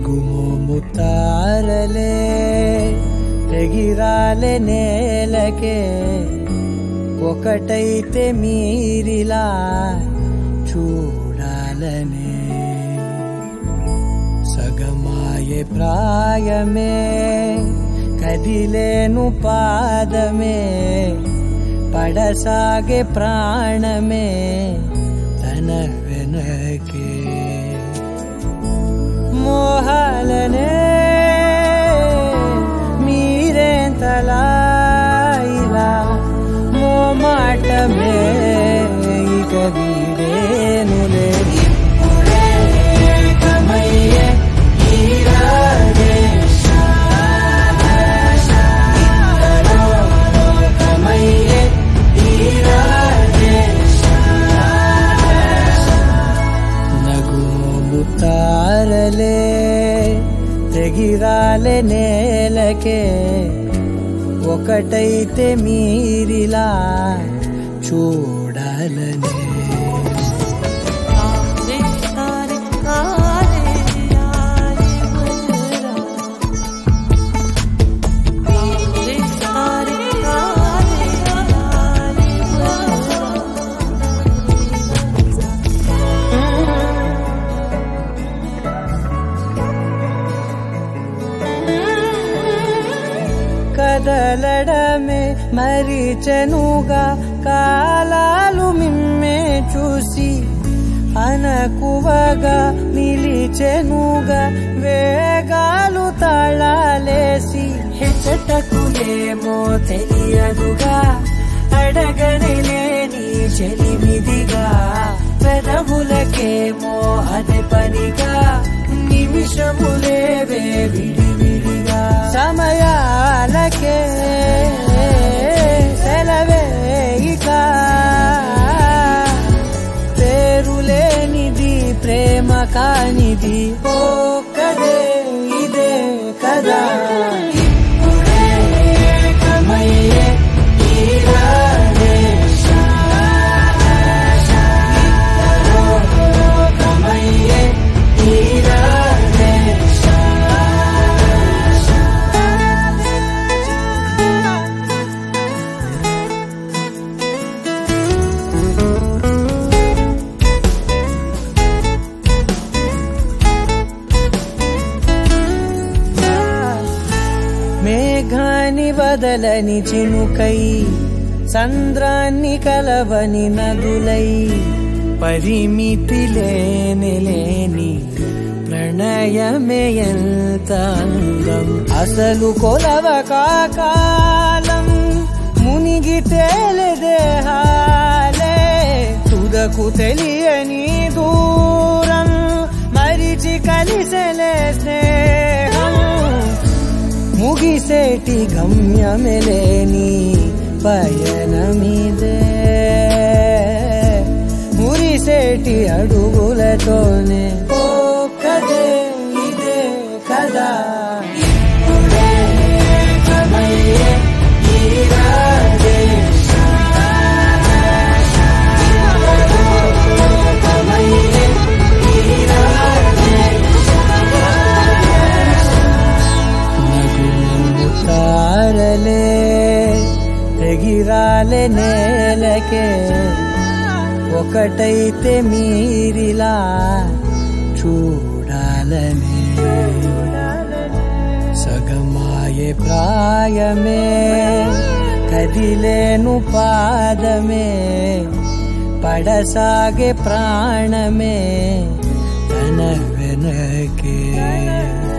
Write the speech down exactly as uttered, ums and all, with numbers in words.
నగుమోము తారలే ఎగిరాలే నేలకే ఒకటైతే మీరిలా చూడాలనే సగమాయే ప్రాయమే కదిలేను పాదమే పడసాగే ప్రాణమే తన వెనకే మోహాలనే మీరేంతలా ఇలా మో మాటమే ఇక వీడేనులే తారలే ఎగిరాలే నేలకే ఒకటైతే మీరిలా చూడాలనే కదలడమే మరిచెనుగా కాలాలు మిమ్మే చూసి అనకువగా నిలిచెనుగా వేగాలు తాళాలేసి హెచ్చటకులేమో తెలియదుగా అడగనలేని చెలిమిదిగా పెదవులకేమో అదే పనిగా నిమిషములేవే విడివిడిగా సమయాలకే సెలవే ఇక పేరులేనిది ప్రేమ కానిది ఓ కదే ఇదే కదా ఇప్పుడే కమయ్యే మేఘాన్ని వదలని చినుకై సంద్రాన్ని కలవని నదులై పరిమితి లేని లేని ప్రణయమే ఎంత అందం అసలు కొలవ కాలం మునిగి తేలిదేహాలే తుదకు తెలియని దూరం మరిచి కలిసెలే స్నేహం ముగిసేటి గమ్యమెలేని పయనమిదే మురిసేటి అడుగులతోనే ఓ కదే ఇదే కదా ఇప్పుడే కమయ్యే తారలే ఎగిరాలే నేలకే ఒకటైతే మీరిలా చూడాలనే సగమాయే ప్రాయమే కదిలేను పాదమే పడసాగే ప్రాణమే తన వెనకే